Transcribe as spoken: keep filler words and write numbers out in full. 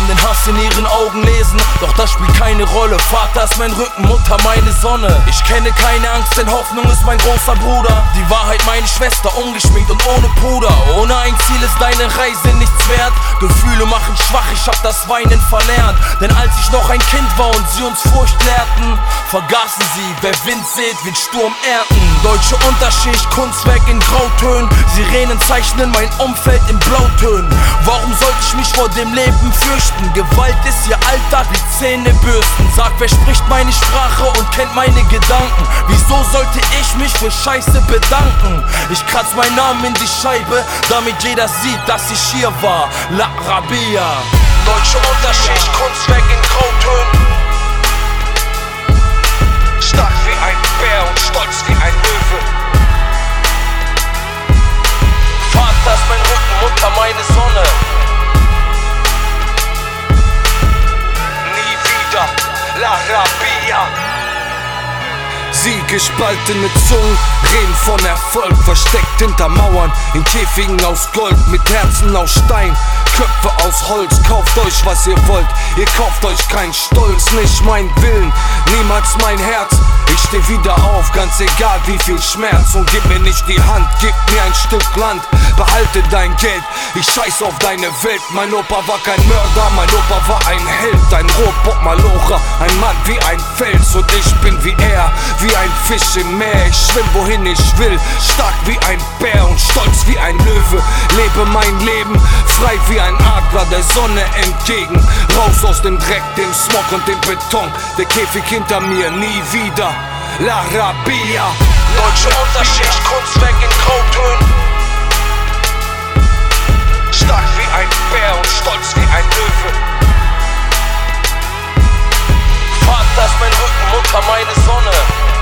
kann den Hass in ihren Augen lesen, doch das spielt keine Rolle. Vater ist mein Rücken, Mutter meine Sonne. Ich kenne keine Angst, denn Hoffnung ist mein großer Bruder. Die Wahrheit meine Schwester, ungeschminkt und ohne Puder. Ohne ein Ziel ist deine Reise nichts wert. Gefühle machen schwach, ich hab das Weinen verlernt. Denn als ich noch ein Kind war und sie uns Furcht lehrten, vergaßen sie, wer Wind sät, wird Sturm ernten. Deutsche Unterschicht, Kunstwerk in Grautönen. Sirenen zeichnen mein Umfeld in Blautönen. Warum sollte ich mich vor dem Leben fürchten? Gewalt ist ihr Alltag wie Zähnebürsten. Sag, wer spricht meine Sprache und kennt meine Gedanken? Wieso sollte ich mich für Scheiße bedanken? Ich kratz meinen Namen in die Scheibe, damit jeder sieht, dass ich hier war. La Rabia. Deutsche Unterschicht, Kunstwerk in Grautönen. Stark wie ein Bär und stolz wie ein Löwe. Vater ist mein Rücken, Mutter meine Sonne. Nie wieder, La Rabia. Sie gespaltene Zungen reden von Erfolg, versteckt hinter Mauern, in Käfigen aus Gold, mit Herzen aus Stein, Köpfe aus Holz. Kauft euch, was ihr wollt, ihr kauft euch keinen Stolz, nicht mein Willen, niemals mein Herz. Ich steh wieder auf, ganz egal wie viel Schmerz. Und gib mir nicht die Hand, gib mir ein Stück Land. Behalte dein Geld, ich scheiß auf deine Welt. Mein Opa war kein Mörder, mein Opa war ein Held. Ein Rotbock-Malocher, ein Mann wie ein Fels. Und ich bin wie er, wie ein Fisch im Meer. Ich schwimm wohin ich will, stark wie ein Bär und stolz wie ein Löwe. Lebe mein Leben, frei wie ein Adler, der Sonne entgegen. Raus aus dem Dreck, dem Smog und dem Beton. Der Käfig hinter mir, nie wieder. La Rabia. Deutsche Unterschicht, Kunstwerk in Grautönen. Stark wie ein Bär und stolz wie ein Löwe. Vater ist mein Rücken, Mutter meine Sonne.